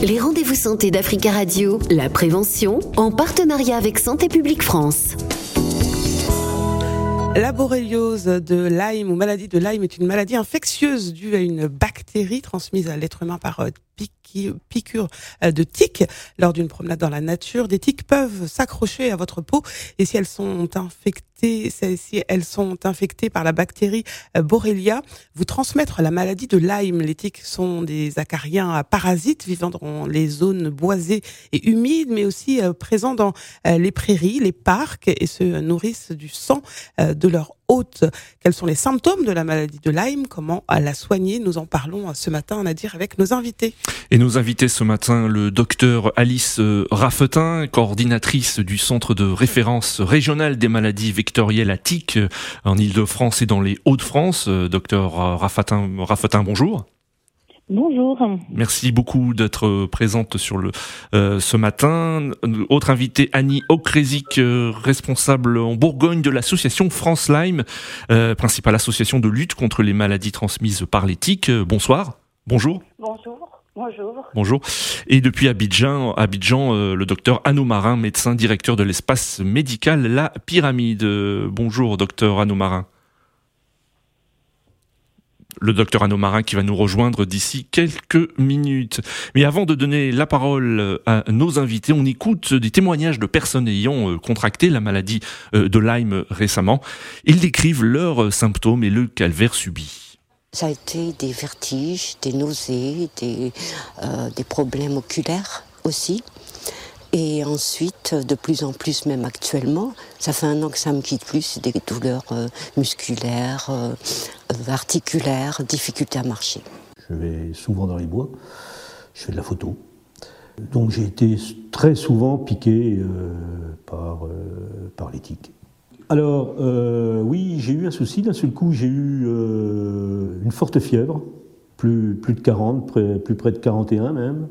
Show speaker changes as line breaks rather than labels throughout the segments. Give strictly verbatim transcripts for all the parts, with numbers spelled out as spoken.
Les rendez-vous santé d'Africa Radio, la prévention, en partenariat avec Santé publique France.
La borréliose de Lyme ou maladie de Lyme est une maladie infectieuse due à une bactérie transmise à l'être humain par piqûre de tiques. Lors d'une promenade dans la nature, des tiques peuvent s'accrocher à votre peau et si elles sont infectées, si elles sont infectées par la bactérie Borrelia, vous transmettre la maladie de Lyme. Les tiques sont des acariens parasites vivant dans les zones boisées et humides, mais aussi présents dans les prairies, les parcs et se nourrissent du sang de leurs hôtes. Quels sont les symptômes de la maladie de Lyme? Comment la soigner? Nous en parlons ce matin, à dire, avec nos invités.
Et nos invités ce matin, le docteur Alice Raffetin, coordinatrice du Centre de référence régional des maladies vectorielles à tiques en Île-de-France et dans les Hauts-de-France. Docteur Raffetin, Raffetin, bonjour.
Bonjour.
Merci beaucoup d'être présente sur le euh, ce matin. Autre invité, Annie Okrezik, euh, responsable en Bourgogne de l'association France Lyme, euh, principale association de lutte contre les maladies transmises par les tiques. Bonsoir. Bonjour.
Bonjour. Bonjour.
Bonjour. Et depuis Abidjan, Abidjan, euh, le docteur Anneau Marin, médecin directeur de l'espace médical La Pyramide. Bonjour, docteur Anneau Marin. Le docteur Anneau Marin qui va nous rejoindre d'ici quelques minutes. Mais avant de donner la parole à nos invités, on écoute des témoignages de personnes ayant contracté la maladie de Lyme récemment. Ils décrivent leurs symptômes et le calvaire subi.
Ça a été des vertiges, des nausées, des, euh, des problèmes oculaires aussi. Et ensuite, de plus en plus, même actuellement, ça fait un an que ça me quitte plus, c'est des douleurs euh, musculaires, euh, articulaires, difficultés à marcher.
Je vais souvent dans les bois, je fais de la photo. Donc j'ai été très souvent piqué euh, par, euh, par les tiques. Alors, euh, oui, j'ai eu un souci. D'un seul coup, j'ai eu euh, une forte fièvre, plus, plus de quarante, près, plus près de quarante et un même,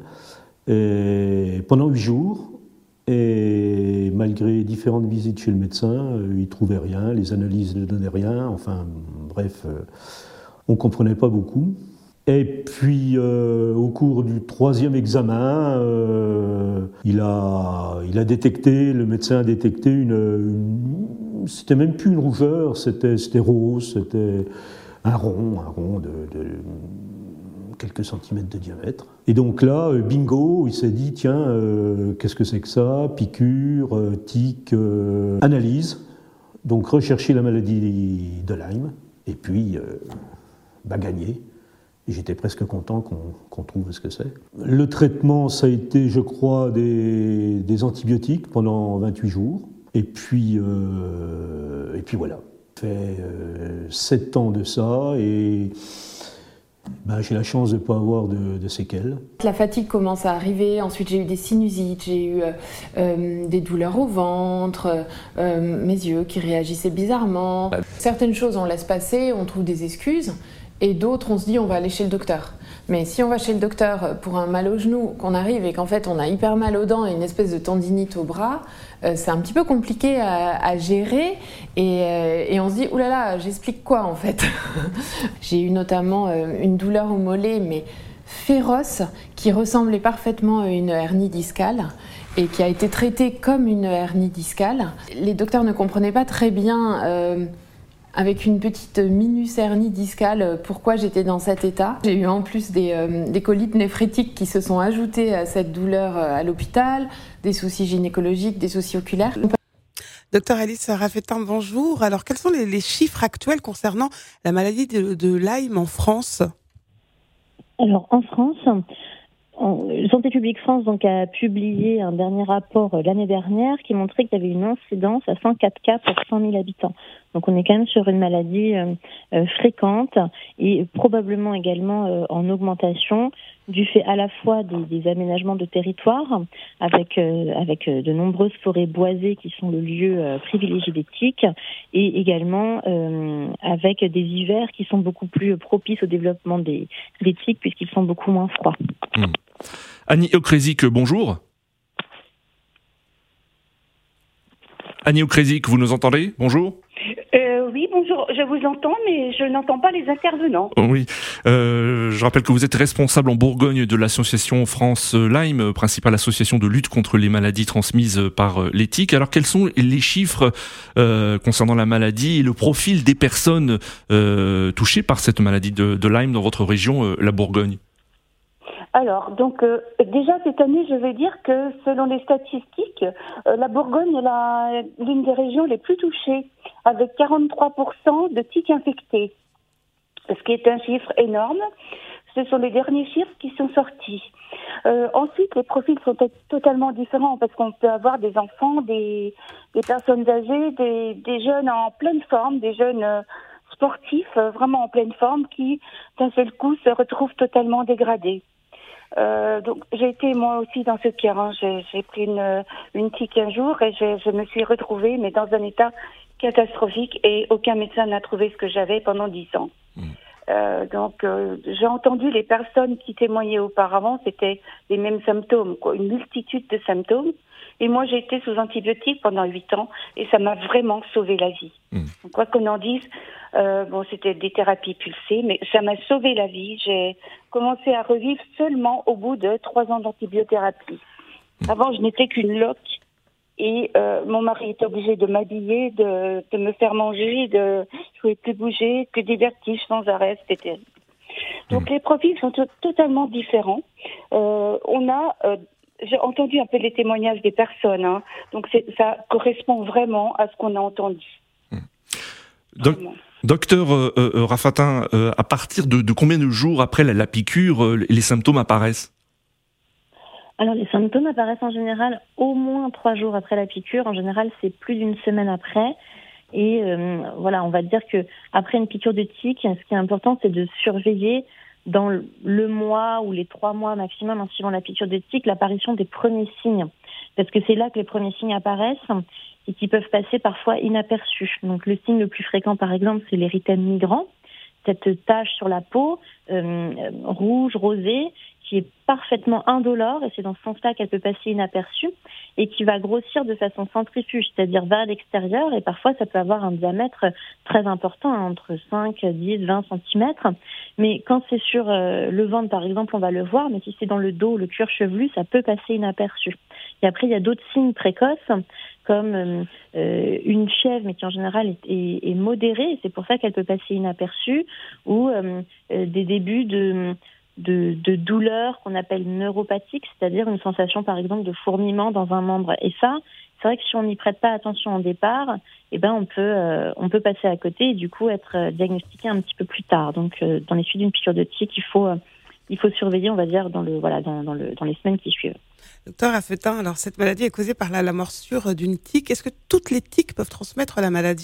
et pendant huit jours. Et malgré différentes visites chez le médecin, euh, il ne trouvait rien, les analyses ne donnaient rien, enfin bref, euh, on ne comprenait pas beaucoup. Et puis euh, au cours du troisième examen, euh, il, a, il a détecté, le médecin a détecté une, une c'était même plus une rougeur, c'était, c'était rose, c'était un rond, un rond de, de quelques centimètres de diamètre. Et donc là, bingo, il s'est dit, tiens, euh, qu'est-ce que c'est que ça? Piqûre, euh, tique, euh, analyse. Donc rechercher la maladie de Lyme, et puis, euh, bah, gagner. Et j'étais presque content qu'on, qu'on trouve ce que c'est. Le traitement, ça a été, je crois, des, des antibiotiques pendant vingt-huit jours. Et puis, euh, et puis voilà. Ça fait euh, sept ans de ça, et ben, j'ai la chance de ne pas avoir de, de séquelles.
La fatigue commence à arriver, ensuite j'ai eu des sinusites, j'ai eu euh, des douleurs au ventre, euh, mes yeux qui réagissaient bizarrement. Certaines choses on laisse passer, on trouve des excuses, et d'autres on se dit on va aller chez le docteur. Mais si on va chez le docteur pour un mal au genou, qu'on arrive et qu'en fait on a hyper mal aux dents et une espèce de tendinite au bras, euh, c'est un petit peu compliqué à, à gérer et, euh, et on se dit oulala, j'explique quoi en fait. J'ai eu notamment euh, une douleur au mollet mais féroce qui ressemblait parfaitement à une hernie discale et qui a été traitée comme une hernie discale. Les docteurs ne comprenaient pas très bien euh, avec une petite minus hernie discale, pourquoi j'étais dans cet état. J'ai eu en plus des, euh, des colites néphrétiques qui se sont ajoutées à cette douleur euh, à l'hôpital, des soucis gynécologiques, des soucis oculaires.
Docteur Alice Raffetin, bonjour. Alors, quels sont les, les chiffres actuels concernant la maladie de, de Lyme en France?
Alors, en France, en, Santé publique France donc, a publié un dernier rapport euh, l'année dernière qui montrait qu'il y avait une incidence à cent quatre cas pour cent mille habitants. Donc on est quand même sur une maladie euh, euh, fréquente et probablement également euh, en augmentation du fait à la fois des, des aménagements de territoire avec euh, avec euh, de nombreuses forêts boisées qui sont le lieu euh, privilégié des tiques et également euh, avec des hivers qui sont beaucoup plus propices au développement des, des tiques puisqu'ils sont beaucoup moins froids.
Mmh. Annie Okrezik, bonjour. Annie Okrezik, vous nous entendez? Bonjour.
Euh, oui, bonjour, je vous entends, mais je n'entends pas les intervenants.
Oui, Euh, je rappelle que vous êtes responsable en Bourgogne de l'association France Lyme, principale association de lutte contre les maladies transmises par les tiques. Alors quels sont les chiffres euh, concernant la maladie et le profil des personnes euh, touchées par cette maladie de, de Lyme dans votre région, euh, la Bourgogne ?
Alors, donc euh, déjà cette année, je vais dire que selon les statistiques, euh, la Bourgogne est la, l'une des régions les plus touchées, avec quarante-trois pour cent de tiques infectés, ce qui est un chiffre énorme. Ce sont les derniers chiffres qui sont sortis. Euh, ensuite, les profils sont totalement différents parce qu'on peut avoir des enfants, des, des personnes âgées, des, des jeunes en pleine forme, des jeunes euh, sportifs euh, vraiment en pleine forme qui, d'un seul coup, se retrouvent totalement dégradés. Euh, donc j'ai été moi aussi dans ce cas. Hein. J'ai, j'ai pris une, une tique un jour et je, je me suis retrouvée, mais dans un état catastrophique et aucun médecin n'a trouvé ce que j'avais pendant dix ans. Mmh. Euh, donc euh, j'ai entendu les personnes qui témoignaient auparavant, c'était les mêmes symptômes, quoi, une multitude de symptômes. Et moi j'ai été sous antibiotiques pendant huit ans et ça m'a vraiment sauvé la vie. Mmh. Donc, quoi qu'on en dise, euh, bon c'était des thérapies pulsées, mais ça m'a sauvé la vie. J'ai commencé à revivre seulement au bout de trois ans d'antibiothérapie. Mmh. Avant je n'étais qu'une loque. Et euh, mon mari était obligé de m'habiller, de, de me faire manger, de je pouvais plus bouger, que des vertiges sans arrêt, c'était terrible. Donc mmh. les profils sont t- totalement différents. Euh, on a, euh, j'ai entendu un peu les témoignages des personnes, hein, donc c'est, ça correspond vraiment à ce qu'on a entendu.
Mmh. Donc, docteur euh, euh, Raffatin, euh, à partir de, de combien de jours après la, la piqûre, euh, les symptômes apparaissent ?
Alors, les symptômes apparaissent en général au moins trois jours après la piqûre. En général, c'est plus d'une semaine après. Et euh, voilà, on va dire que après une piqûre de tique, ce qui est important, c'est de surveiller dans le mois ou les trois mois maximum, en suivant la piqûre de tique, l'apparition des premiers signes. Parce que c'est là que les premiers signes apparaissent et qui peuvent passer parfois inaperçus. Donc, le signe le plus fréquent, par exemple, c'est l'érythème migrant, cette tache sur la peau, euh, rouge, rosée, qui est parfaitement indolore, et c'est dans ce sens-là qu'elle peut passer inaperçue, et qui va grossir de façon centrifuge, c'est-à-dire vers l'extérieur, et parfois ça peut avoir un diamètre très important, hein, entre cinq, dix, vingt centimètres. Mais quand c'est sur euh, le ventre, par exemple, on va le voir, mais si c'est dans le dos, le cuir chevelu, ça peut passer inaperçu. Et après, il y a d'autres signes précoces, comme euh, euh, une fièvre, mais qui en général est, est, est modérée, et c'est pour ça qu'elle peut passer inaperçue, ou euh, euh, des débuts de... De, de douleurs qu'on appelle neuropathiques, c'est-à-dire une sensation par exemple de fourmillement dans un membre. Et ça, c'est vrai que si on n'y prête pas attention au départ, eh ben on peut euh, on peut passer à côté et du coup être euh, diagnostiqué un petit peu plus tard. Donc euh, dans les suites d'une piqûre de tique, il faut euh, il faut surveiller, on va dire dans le voilà dans, dans le dans les semaines qui suivent.
Docteur Raffatin, alors cette maladie est causée par la, la morsure d'une tique. Est-ce que toutes les tiques peuvent transmettre la maladie ?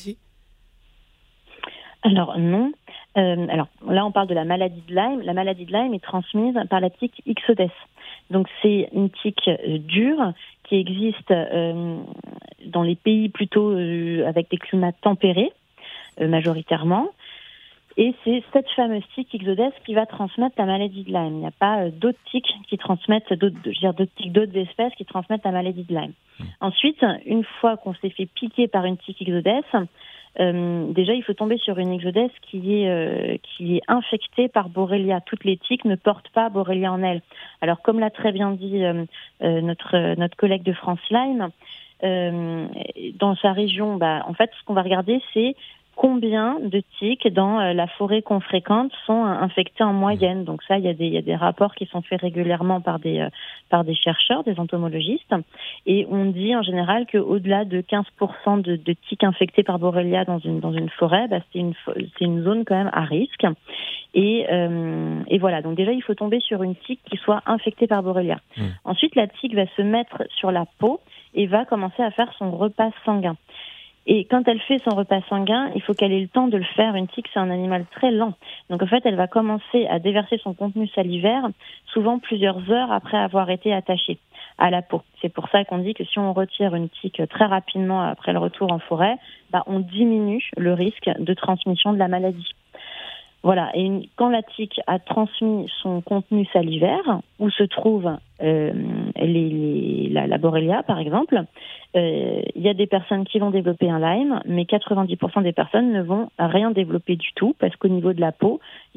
Alors non. Euh, alors là, on parle de la maladie de Lyme. La maladie de Lyme est transmise par la tique Ixodes. Donc c'est une tique euh, dure qui existe euh, dans les pays plutôt euh, avec des climats tempérés euh, majoritairement. Et c'est cette fameuse tique Ixodes qui va transmettre la maladie de Lyme. Il n'y a pas euh, d'autres tiques qui transmettent, d'autres, je veux dire, d'autres tiques d'autres espèces qui transmettent la maladie de Lyme. Mmh. Ensuite, une fois qu'on s'est fait piquer par une tique Ixodes, Euh, déjà, il faut tomber sur une Ixodes qui est euh, qui est infectée par Borrelia. Toutes les tiques ne portent pas Borrelia en elles. Alors, comme l'a très bien dit euh, euh, notre notre collègue de France Lyme, euh, dans sa région, bah, en fait, ce qu'on va regarder, c'est combien de tiques dans euh, la forêt qu'on fréquente sont euh, infectées en moyenne. Donc ça, il y a des il y a des rapports qui sont faits régulièrement par des euh, par des chercheurs, des entomologistes, et on dit en général que au-delà de quinze pour cent de, de tiques infectées par Borrelia dans une dans une forêt, bah, c'est une c'est une zone quand même à risque. Et euh, et voilà. Donc déjà, il faut tomber sur une tique qui soit infectée par Borrelia. Mmh. Ensuite, la tique va se mettre sur la peau et va commencer à faire son repas sanguin. Et quand elle fait son repas sanguin, il faut qu'elle ait le temps de le faire. Une tique, c'est un animal très lent. Donc en fait, elle va commencer à déverser son contenu salivaire, souvent plusieurs heures après avoir été attachée à la peau. C'est pour ça qu'on dit que si on retire une tique très rapidement après le retour en forêt, bah, on diminue le risque de transmission de la maladie. Voilà, et une, quand la tique a transmis son contenu salivaire, où se trouve euh, les, les, la, la Borrelia par exemple, euh, il y a des personnes qui vont développer un Lyme, mais quatre-vingt-dix pour cent des personnes ne vont rien développer du tout, parce qu'au niveau de la peau, il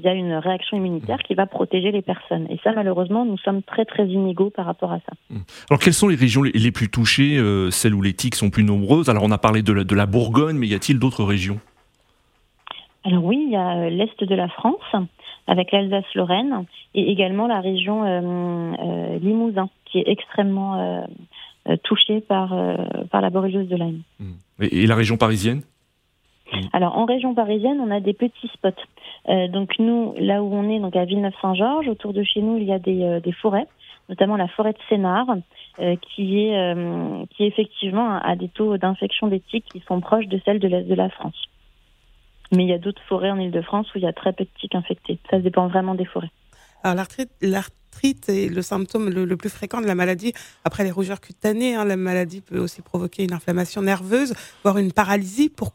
il y a une réaction immunitaire qui va protéger les personnes. Et ça, malheureusement, nous sommes très très inégaux par rapport à ça.
Alors, quelles sont les régions les, les plus touchées, euh, celles où les tiques sont plus nombreuses? Alors, on a parlé de la, de la Bourgogne, mais y a-t-il d'autres régions?
Alors oui, il y a l'est de la France, avec l'Alsace-Lorraine, et également la région euh, euh, Limousin, qui est extrêmement euh, touchée par, euh, par la borréliose de Lyme.
Et, et la région parisienne?
Alors, en région parisienne, on a des petits spots. Euh, donc, nous, là où on est, donc à Villeneuve-Saint-Georges, autour de chez nous, il y a des, euh, des forêts, notamment la forêt de Sénart, euh, qui est euh, qui effectivement a des taux d'infection des tiques qui sont proches de celles de l'Est de la France. Mais il y a d'autres forêts en Île-de-France où il y a très peu de tiques infectées. Ça dépend vraiment des forêts.
Alors, l'arthrite, l'arthrite est le symptôme le, le plus fréquent de la maladie. Après les rougeurs cutanées, hein, la maladie peut aussi provoquer une inflammation nerveuse, voire une paralysie. Pourquoi ?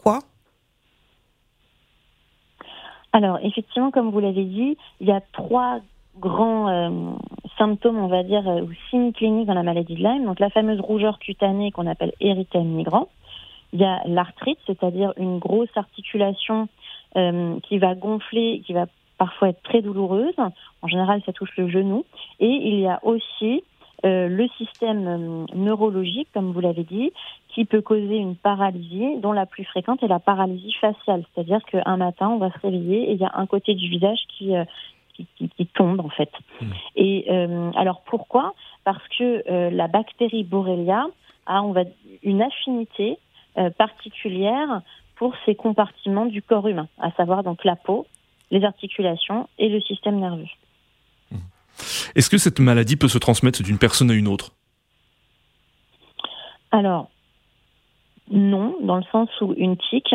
Alors, effectivement, comme vous l'avez dit, il y a trois grands euh, symptômes, on va dire, ou signes cliniques dans la maladie de Lyme. Donc, la fameuse rougeur cutanée qu'on appelle érythème migrant. Il y a l'arthrite, c'est-à-dire une grosse articulation euh, qui va gonfler, qui va parfois être très douloureuse. En général, ça touche le genou. Et il y a aussi euh, le système euh, neurologique, comme vous l'avez dit, qui peut causer une paralysie, dont la plus fréquente est la paralysie faciale. C'est-à-dire qu'un matin, on va se réveiller et il y a un côté du visage qui, euh, qui, qui, qui tombe, en fait. Mmh. Et euh, alors, pourquoi ? Parce que euh, la bactérie Borrelia a on va, une affinité euh, particulière pour ces compartiments du corps humain, à savoir donc la peau, les articulations et le système nerveux.
Mmh. Est-ce que cette maladie peut se transmettre d'une personne à une autre ?
Alors, non, dans le sens où une tique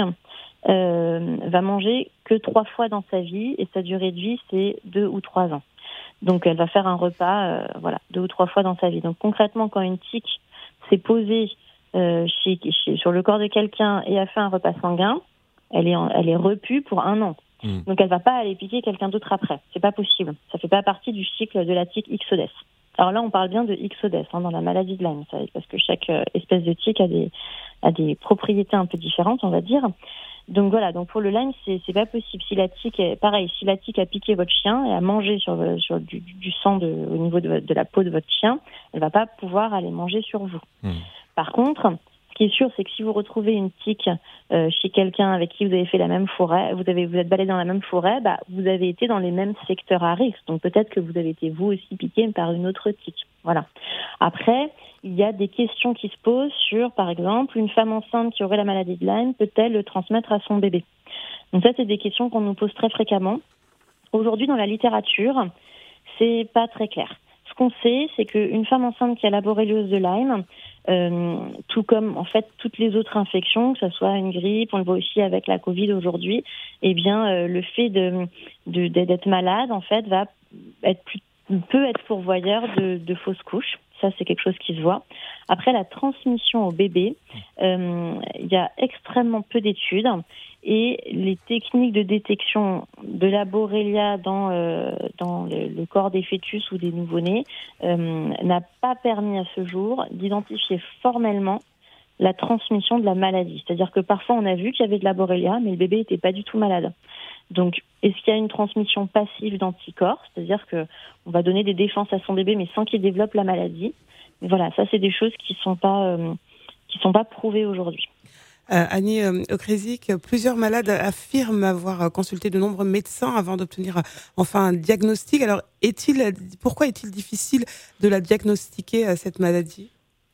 euh, va manger que trois fois dans sa vie et sa durée de vie, c'est deux ou trois ans. Donc, elle va faire un repas, euh, voilà, deux ou trois fois dans sa vie. Donc, concrètement, quand une tique s'est posée euh, chez, chez, sur le corps de quelqu'un et a fait un repas sanguin, elle est, en, elle est repue pour un an. Mmh. Donc, elle ne va pas aller piquer quelqu'un d'autre après. C'est pas possible. Ça fait pas partie du cycle de la tique Ixodes. Alors là, on parle bien de Ixodes hein, dans la maladie de Lyme, parce que chaque euh, espèce de tique a des, a des propriétés un peu différentes, on va dire. Donc voilà, donc pour le Lyme, c'est, c'est pas possible. Si la tique est pareil, si la tique a piqué votre chien et a mangé sur, sur du, du sang de, au niveau de, de la peau de votre chien, elle va pas pouvoir aller manger sur vous. Mmh. Par contre, ce qui est sûr, c'est que si vous retrouvez une tique euh, chez quelqu'un avec qui vous avez fait la même forêt, vous avez vous êtes baladé dans la même forêt, bah vous avez été dans les mêmes secteurs à risque. Donc peut-être que vous avez été vous aussi piqué par une autre tique. Voilà. Après, il y a des questions qui se posent sur, par exemple, une femme enceinte qui aurait la maladie de Lyme, peut-elle le transmettre à son bébé ? Donc ça, c'est des questions qu'on nous pose très fréquemment. Aujourd'hui, dans la littérature, c'est pas très clair. Ce qu'on sait, c'est qu'une femme enceinte qui a la borréliose de Lyme, euh, tout comme en fait toutes les autres infections, que ce soit une grippe, on le voit aussi avec la Covid aujourd'hui, eh bien euh, le fait de, de, d'être malade en fait va être plus, peut être pourvoyeur de, de fausses couches. Ça, c'est quelque chose qui se voit. Après, la transmission au bébé, euh, il y a extrêmement peu d'études et les techniques de détection de la Borrelia dans, euh, dans le, le corps des fœtus ou des nouveau-nés euh, n'a pas permis à ce jour d'identifier formellement la transmission de la maladie. C'est-à-dire que parfois, on a vu qu'il y avait de la Borrelia, mais le bébé n'était pas du tout malade. Donc, est-ce qu'il y a une transmission passive d'anticorps ? C'est-à-dire qu'on va donner des défenses à son bébé, mais sans qu'il développe la maladie. Mais voilà, ça, c'est des choses qui ne sont pas, euh, qui sont pas prouvées aujourd'hui.
Euh, Annie euh, Okrezik, plusieurs malades affirment avoir consulté de nombreux médecins avant d'obtenir euh, enfin un diagnostic. Alors, est-il, pourquoi est-il difficile de la diagnostiquer, euh, cette maladie ?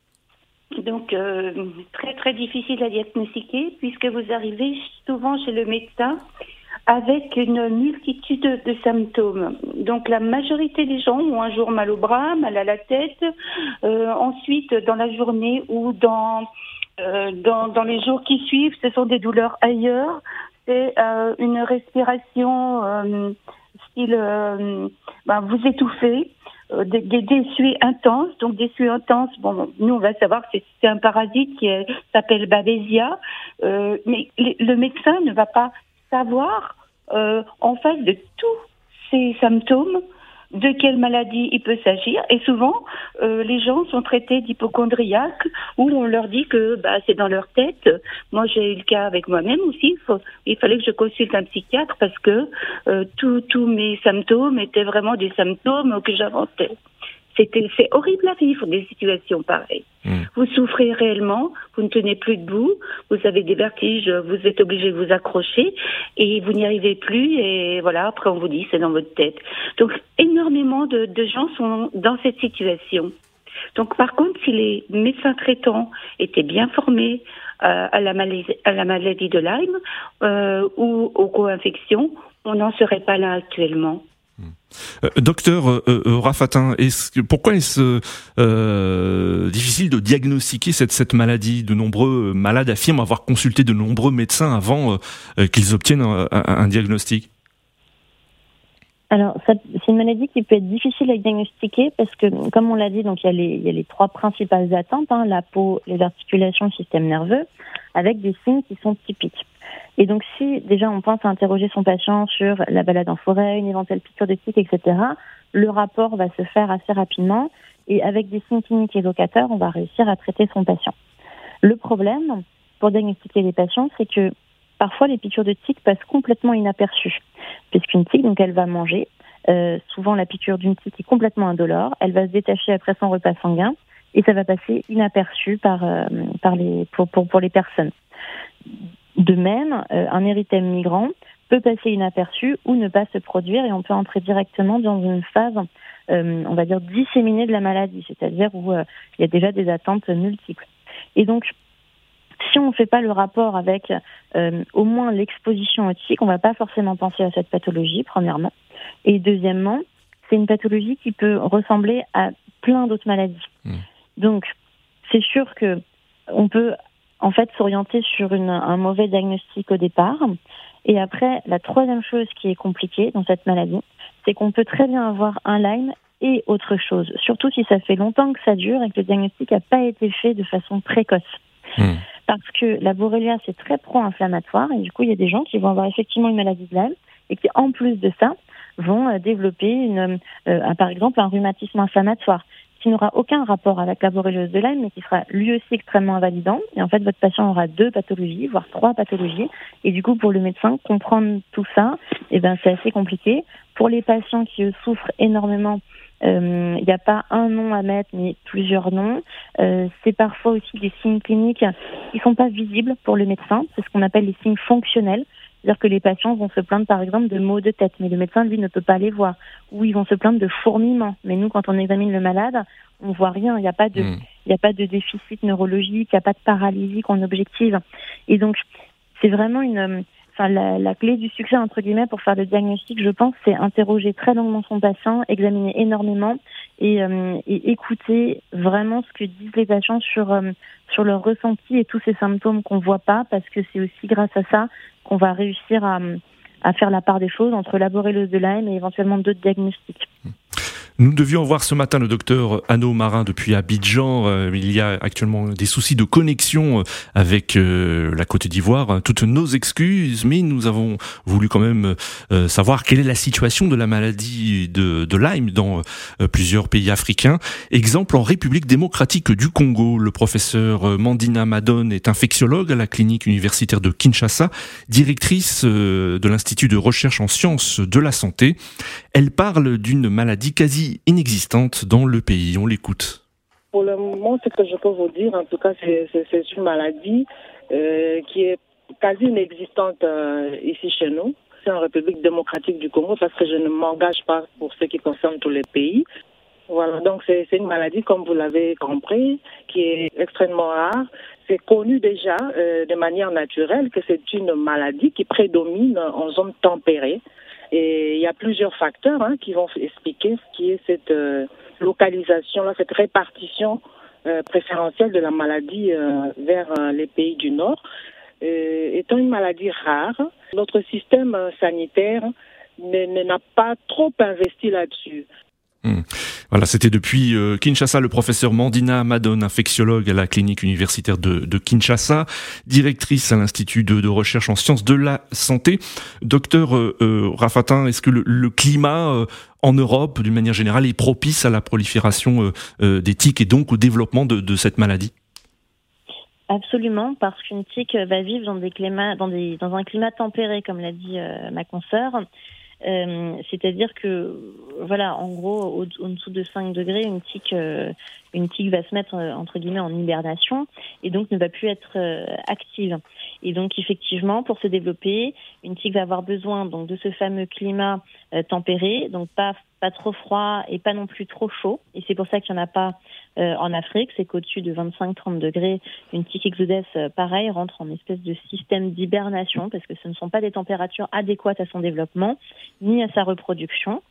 Donc, euh, très très difficile à diagnostiquer puisque vous arrivez souvent chez le médecin avec une multitude de symptômes. Donc la majorité des gens ont un jour mal au bras, mal à la tête, euh, ensuite dans la journée ou dans, euh, dans, dans les jours qui suivent, ce sont des douleurs ailleurs, c'est euh, une respiration euh, style euh, ben, vous étouffez, euh, des, des, des suées intenses, donc des suées intenses, bon, nous on va savoir que c'est, c'est un parasite qui est, s'appelle Babesia, euh, mais les, le médecin ne va pas savoir, euh, en face de tous ces symptômes, de quelle maladie il peut s'agir. Et souvent, euh, les gens sont traités d'hypochondriaques où on leur dit que bah, c'est dans leur tête. Moi, j'ai eu le cas avec moi-même aussi. Il, faut, il fallait que je consulte un psychiatre parce que euh, tous mes symptômes étaient vraiment des symptômes que j'inventais. C'était, c'est horrible à vivre des situations pareilles. Mmh. Vous souffrez réellement, vous ne tenez plus debout, vous avez des vertiges, vous êtes obligé de vous accrocher et vous n'y arrivez plus et voilà, après on vous dit c'est dans votre tête. Donc énormément de, de gens sont dans cette situation. Donc par contre, si les médecins traitants étaient bien formés euh, à, la maladie, à la maladie de Lyme euh, ou aux co-infections, on n'en serait pas là actuellement.
Euh, docteur euh, euh, Raffatin, est-ce que, pourquoi est-ce euh, difficile de diagnostiquer cette, cette maladie? De nombreux malades affirment avoir consulté de nombreux médecins avant euh, qu'ils obtiennent un, un, un diagnostic.
Alors, ça, c'est une maladie qui peut être difficile à diagnostiquer parce que, comme on l'a dit, donc il y a les, il y a les trois principales attentes, hein, la peau, les articulations, le système nerveux, avec des signes qui sont typiques. Et donc, si déjà on pense à interroger son patient sur la balade en forêt, une éventuelle piqûre de tique, et cetera, le rapport va se faire assez rapidement et avec des signes cliniques évocateurs, on va réussir à traiter son patient. Le problème pour diagnostiquer les patients, c'est que parfois les piqûres de tique passent complètement inaperçues, puisqu'une tique, donc elle va manger. Euh, souvent, la piqûre d'une tique est complètement indolore. Elle va se détacher après son repas sanguin et ça va passer inaperçu par, euh, par les, pour, pour, pour les personnes. De même, euh, un érythème migrant peut passer inaperçu ou ne pas se produire et on peut entrer directement dans une phase, euh, on va dire, disséminée de la maladie, c'est-à-dire où euh, il y a déjà des attentes multiples. Et donc, si on ne fait pas le rapport avec euh, au moins l'exposition aux tiques, on ne va pas forcément penser à cette pathologie, premièrement. Et deuxièmement, c'est une pathologie qui peut ressembler à plein d'autres maladies. Mmh. Donc, c'est sûr que on peut en fait s'orienter sur une, un mauvais diagnostic au départ. Et après, la troisième chose qui est compliquée dans cette maladie, c'est qu'on peut très bien avoir un Lyme et autre chose, surtout si ça fait longtemps que ça dure et que le diagnostic n'a pas été fait de façon précoce. Mmh. Parce que la borrelia, c'est très pro-inflammatoire et du coup, il y a des gens qui vont avoir effectivement une maladie de Lyme et qui, en plus de ça, vont euh, développer, une, euh, par exemple, un rhumatisme inflammatoire qui n'aura aucun rapport avec la borréliose de Lyme, mais qui sera lui aussi extrêmement invalidant. Et en fait, votre patient aura deux pathologies, voire trois pathologies. Et du coup, pour le médecin, comprendre tout ça, eh ben, c'est assez compliqué. Pour les patients qui eux, souffrent énormément, il euh, n'y a pas un nom à mettre, mais plusieurs noms. Euh, c'est parfois aussi des signes cliniques qui ne sont pas visibles pour le médecin. C'est ce qu'on appelle les signes fonctionnels. C'est-à-dire que les patients vont se plaindre, par exemple, de maux de tête, mais le médecin, lui, ne peut pas les voir. Ou ils vont se plaindre de fourmillements. Mais nous, quand on examine le malade, on ne voit rien. Il n'y a pas de, mmh. il n'y a pas de déficit neurologique, il n'y a pas de paralysie qu'on objective. Et donc, c'est vraiment une... Enfin, la, la clé du succès, entre guillemets, pour faire le diagnostic, je pense, c'est interroger très longuement son patient, examiner énormément et, euh, et écouter vraiment ce que disent les patients sur, euh, sur leur ressenti et tous ces symptômes qu'on ne voit pas, parce que c'est aussi grâce à ça qu'on va réussir à, à faire la part des choses entre la borréliose de Lyme et éventuellement d'autres diagnostics.
Nous devions voir ce matin le docteur Anneau Marin depuis Abidjan. Euh, il y a actuellement des soucis de connexion avec euh, la Côte d'Ivoire. Toutes nos excuses, mais nous avons voulu quand même euh, savoir quelle est la situation de la maladie de, de Lyme dans euh, plusieurs pays africains. Exemple, en République démocratique du Congo, le professeur Mandina Madone est infectiologue à la clinique universitaire de Kinshasa, directrice euh, de l'Institut de recherche en sciences de la santé. Elle parle d'une maladie quasi inexistante dans le pays. On l'écoute.
Pour le moment, ce que je peux vous dire, en tout cas, c'est, c'est, c'est une maladie euh, qui est quasi inexistante euh, ici chez nous. C'est en République démocratique du Congo parce que je ne m'engage pas pour ce qui concerne tous les pays. Voilà, donc c'est, c'est une maladie, comme vous l'avez compris, qui est extrêmement rare. C'est connu déjà euh, de manière naturelle que c'est une maladie qui prédomine en zone tempérée. Et il y a plusieurs facteurs hein, qui vont expliquer ce qui est cette euh, localisation-là, cette répartition euh, préférentielle de la maladie euh, vers euh, les pays du Nord. Euh, étant une maladie rare, notre système sanitaire ne, ne, n'a pas trop investi là-dessus.
Mmh. Voilà, c'était depuis euh, Kinshasa le professeur Mandina Madone, infectiologue à la clinique universitaire de, de Kinshasa, directrice à l'Institut de, de recherche en sciences de la santé. Docteur euh, euh, Raffatin, est-ce que le, le climat euh, en Europe, d'une manière générale, est propice à la prolifération euh, euh, des tiques et donc au développement de, de cette maladie ?
Absolument, parce qu'une tique va vivre dans, des climats, dans, des, dans un climat tempéré, comme l'a dit euh, ma consoeur. Euh, c'est-à-dire que, voilà, en gros, au, au dessous de cinq degrés, une tique, euh, une tique va se mettre, euh, entre guillemets, en hibernation et donc ne va plus être euh, active. Et donc, effectivement, pour se développer, une tique va avoir besoin donc de ce fameux climat euh, tempéré, donc pas pas trop froid et pas non plus trop chaud. Et c'est pour ça qu'il n'y en a pas euh, en Afrique. C'est qu'au-dessus de vingt-cinq à trente degrés, une tique exodèse, euh, pareil, rentre en espèce de système d'hibernation parce que ce ne sont pas des températures adéquates à son développement ni à sa reproduction.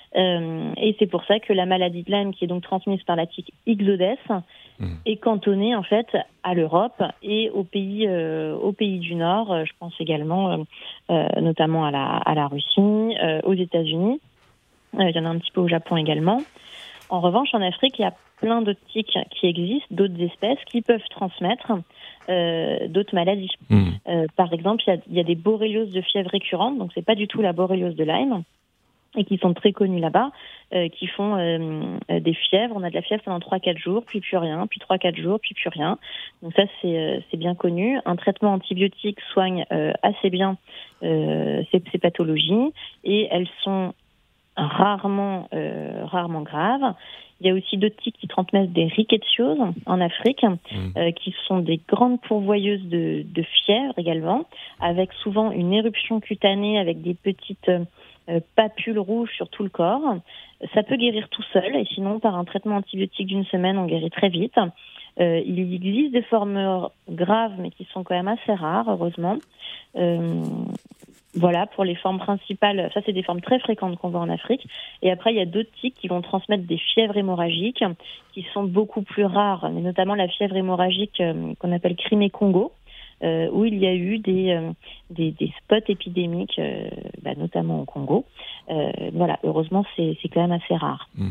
Euh, et c'est pour ça que la maladie de Lyme, qui est donc transmise par la tique Ixodes, mmh. est cantonnée en fait à l'Europe et aux pays, euh, aux pays du Nord. Je pense également, euh, euh, notamment à la, à la Russie, euh, aux États-Unis. Euh, il y en a un petit peu au Japon également. En revanche, en Afrique, il y a plein d'autres tiques qui existent, d'autres espèces qui peuvent transmettre euh, d'autres maladies. Mmh. Euh, par exemple, il y a, il y a des borrélioses de fièvre récurrente, donc c'est pas du tout la borréliose de Lyme, et qui sont très connus là-bas, euh, qui font euh, des fièvres. On a de la fièvre pendant trois à quatre jours, puis plus rien, puis trois à quatre jours, puis plus rien. Donc ça, c'est, euh, c'est bien connu. Un traitement antibiotique soigne euh, assez bien euh, ces, ces pathologies, et elles sont rarement, euh, rarement graves. Il y a aussi d'autres tiques qui transmettent des rickettsioses en Afrique, mmh. euh, qui sont des grandes pourvoyeuses de, de fièvre également, avec souvent une éruption cutanée, avec des petites euh, papules rouges sur tout le corps. Ça peut guérir tout seul, et sinon, par un traitement antibiotique d'une semaine, on guérit très vite. Euh, il existe des formes graves, mais qui sont quand même assez rares, heureusement. Euh, Voilà, pour les formes principales, ça c'est des formes très fréquentes qu'on voit en Afrique. Et après, il y a d'autres tiques qui vont transmettre des fièvres hémorragiques qui sont beaucoup plus rares, mais notamment la fièvre hémorragique euh, qu'on appelle Crimée-Congo, euh, où il y a eu des, euh, des, des spots épidémiques, euh, bah, notamment au Congo. Euh, voilà, heureusement, c'est, c'est quand même assez rare.
Mmh.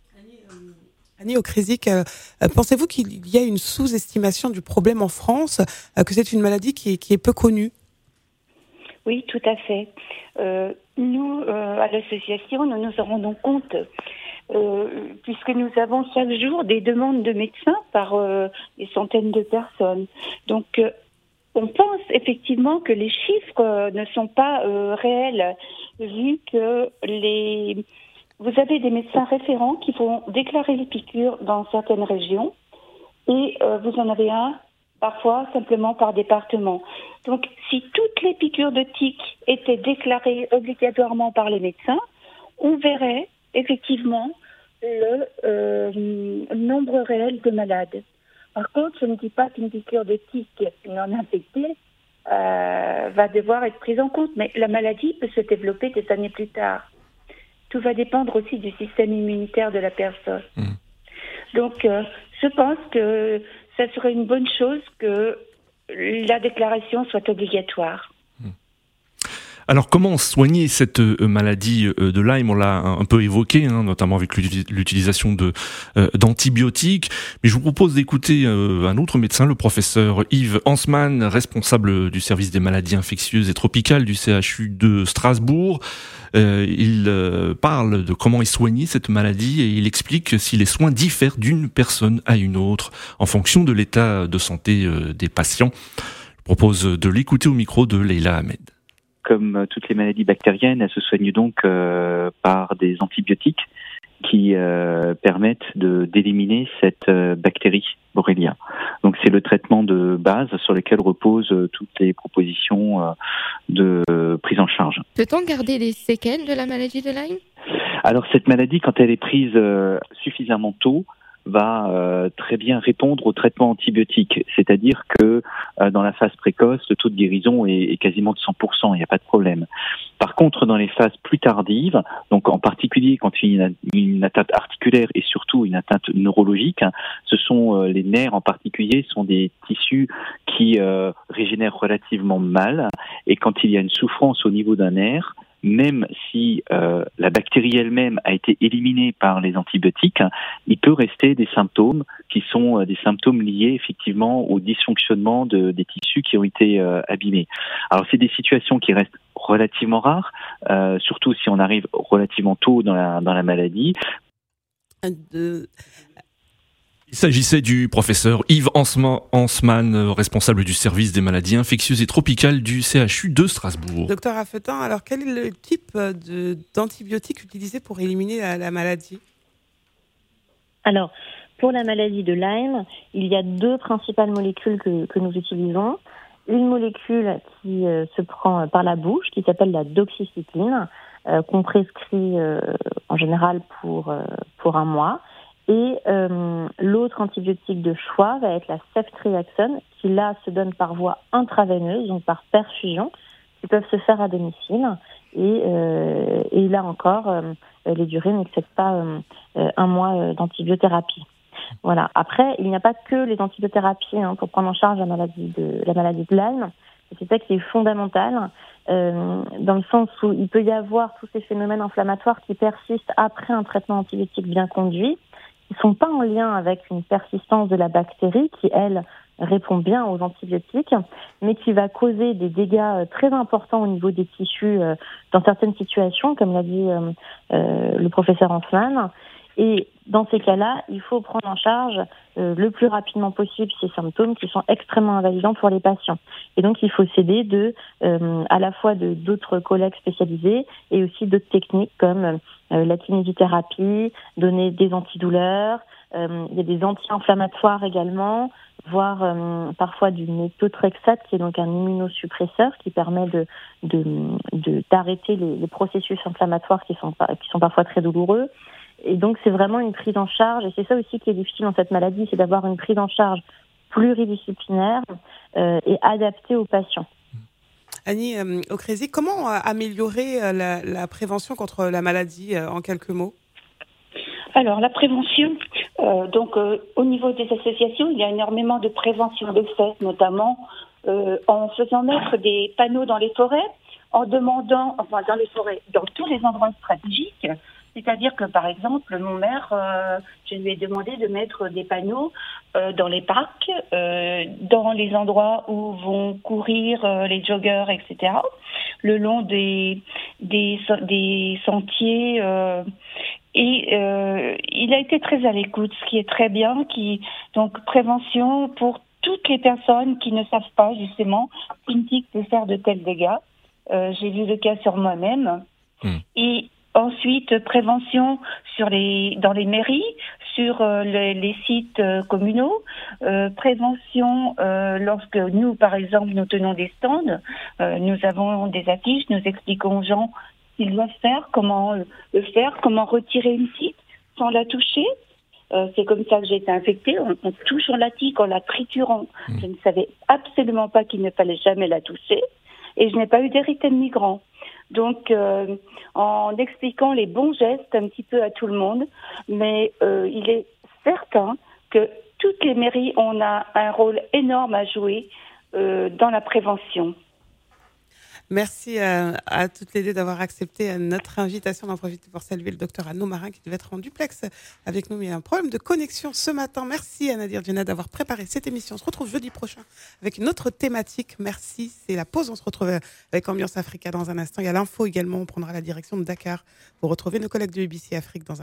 Annie Okrizik, euh, pensez-vous qu'il y a une sous-estimation du problème en France, euh, que c'est une maladie qui est, qui est peu connue ?
Oui, tout à fait. Euh, nous, euh, à l'association, nous nous en rendons compte, euh, puisque nous avons chaque jour des demandes de médecins par euh, des centaines de personnes. Donc, euh, on pense effectivement que les chiffres euh, ne sont pas euh, réels, vu que les... vous avez des médecins référents qui vont déclarer les piqûres dans certaines régions, et euh, vous en avez un parfois simplement par département. Donc, si toutes les piqûres de tiques étaient déclarées obligatoirement par les médecins, on verrait effectivement le euh, nombre réel de malades. Par contre, je ne dis pas qu'une piqûre de tique non infectée euh, va devoir être prise en compte, mais la maladie peut se développer des années plus tard. Tout va dépendre aussi du système immunitaire de la personne. Mmh. Donc, euh, je pense que ça serait une bonne chose que la déclaration soit obligatoire.
Alors, comment soigner cette maladie de Lyme ? On l'a un peu évoqué, hein, notamment avec l'utilisation de, euh, d'antibiotiques. Mais je vous propose d'écouter euh, un autre médecin, le professeur Yves Hansmann, responsable du service des maladies infectieuses et tropicales du C H U de Strasbourg. Euh, il euh, parle de comment est soignée cette maladie et il explique si les soins diffèrent d'une personne à une autre en fonction de l'état de santé euh, des patients. Je propose de l'écouter au micro de Leila Ahmed.
Comme toutes les maladies bactériennes, elles se soignent donc euh, par des antibiotiques qui euh, permettent de, d'éliminer cette euh, bactérie Borrelia. Donc c'est le traitement de base sur lequel reposent euh, toutes les propositions euh, de euh, prise en charge.
Peut-on garder des séquelles de la maladie de Lyme ?
Alors cette maladie, quand elle est prise euh, suffisamment tôt, va euh, très bien répondre au traitement antibiotique. C'est-à-dire que euh, dans la phase précoce, le taux de guérison est, est quasiment de cent pour cent, il n'y a pas de problème. Par contre, dans les phases plus tardives, donc en particulier quand il y a une, une atteinte articulaire et surtout une atteinte neurologique, hein, ce sont euh, les nerfs en particulier, sont des tissus qui euh, régénèrent relativement mal. Et quand il y a une souffrance au niveau d'un nerf, même si euh, la bactérie elle-même a été éliminée par les antibiotiques, il peut rester des symptômes qui sont euh, des symptômes liés effectivement au dysfonctionnement de, des tissus qui ont été euh, abîmés. Alors c'est des situations qui restent relativement rares, euh, surtout si on arrive relativement tôt dans la, dans la maladie.
De...
Il s'agissait du professeur Yves Hansmann, responsable du service des maladies infectieuses et tropicales du C H U de Strasbourg.
Docteur Affetin, alors quel est le type de, d'antibiotiques utilisé pour éliminer la, la maladie ?
Alors, pour la maladie de Lyme, il y a deux principales molécules que, que nous utilisons. Une molécule qui euh, se prend par la bouche, qui s'appelle la doxycycline, euh, qu'on prescrit euh, en général pour, euh, pour un mois. Et euh, l'autre antibiotique de choix va être la ceftriaxone, qui là se donne par voie intraveineuse, donc par perfusion, qui peuvent se faire à domicile. Et, euh, et là encore, euh, les durées n'excèdent pas euh, un mois euh, d'antibiothérapie. Voilà. Après, il n'y a pas que les antibiothérapies hein, pour prendre en charge la maladie de la maladie de Lyme. Et c'est ça qui est fondamental, euh, dans le sens où il peut y avoir tous ces phénomènes inflammatoires qui persistent après un traitement antibiotique bien conduit. Ils ne sont pas en lien avec une persistance de la bactérie qui, elle, répond bien aux antibiotiques, mais qui va causer des dégâts très importants au niveau des tissus euh, dans certaines situations, comme l'a dit euh, euh, le professeur Hansmann. Et dans ces cas-là, il faut prendre en charge euh, le plus rapidement possible ces symptômes qui sont extrêmement invalidants pour les patients. Et donc, il faut s'aider de, euh, à la fois de d'autres collègues spécialisés et aussi d'autres techniques comme euh, la kinésithérapie, donner des antidouleurs, euh, il y a des anti-inflammatoires également, voire euh, parfois du méthotrexate qui est donc un immunosuppresseur qui permet de, de, de d'arrêter les, les processus inflammatoires qui sont qui sont parfois très douloureux. Et donc, c'est vraiment une prise en charge, et c'est ça aussi qui est difficile dans cette maladie, c'est d'avoir une prise en charge pluridisciplinaire euh, et adaptée aux patients.
Annie euh, Ocrézy, comment euh, améliorer euh, la, la prévention contre la maladie euh, en quelques mots ?
Alors, la prévention, euh, donc euh, au niveau des associations, il y a énormément de prévention de fait, notamment euh, en faisant mettre des panneaux dans les forêts, en demandant, enfin dans les forêts, dans tous les endroits stratégiques. C'est-à-dire que, par exemple, mon maire, euh, je lui ai demandé de mettre des panneaux euh, dans les parcs, euh, dans les endroits où vont courir euh, les joggeurs, et cetera, le long des, des, des sentiers. Euh, et euh, il a été très à l'écoute, ce qui est très bien. Qui, donc, prévention pour toutes les personnes qui ne savent pas, justement, qu'une tique peut faire de tels dégâts. Euh, j'ai vu le cas sur moi-même. Mmh. Et ensuite, prévention sur les, dans les mairies, sur euh, les, les sites euh, communaux, euh, prévention euh, lorsque nous, par exemple, nous tenons des stands, euh, nous avons des affiches, nous expliquons aux gens ce qu'ils doivent faire, comment euh, le faire, comment retirer une tique sans la toucher. Euh, c'est comme ça que j'ai été infectée. On, on touche la tique en la triturant. Mmh. Je ne savais absolument pas qu'il ne fallait jamais la toucher. Et je n'ai pas eu d'érythème migrant. Donc, euh, en expliquant les bons gestes un petit peu à tout le monde, mais euh, il est certain que toutes les mairies ont un, un rôle énorme à jouer euh, dans la prévention.
Merci à, à toutes les deux d'avoir accepté notre invitation. On en profite pour saluer le docteur Arnaud Marin qui devait être en duplex avec nous, mais il y a un problème de connexion ce matin. Merci à Nadir Djenad d'avoir préparé cette émission. On se retrouve jeudi prochain avec une autre thématique. Merci, c'est la pause. On se retrouve avec Ambiance Africa dans un instant. Il y a l'info également. On prendra la direction de Dakar pour retrouver nos collègues de B B C Afrique dans un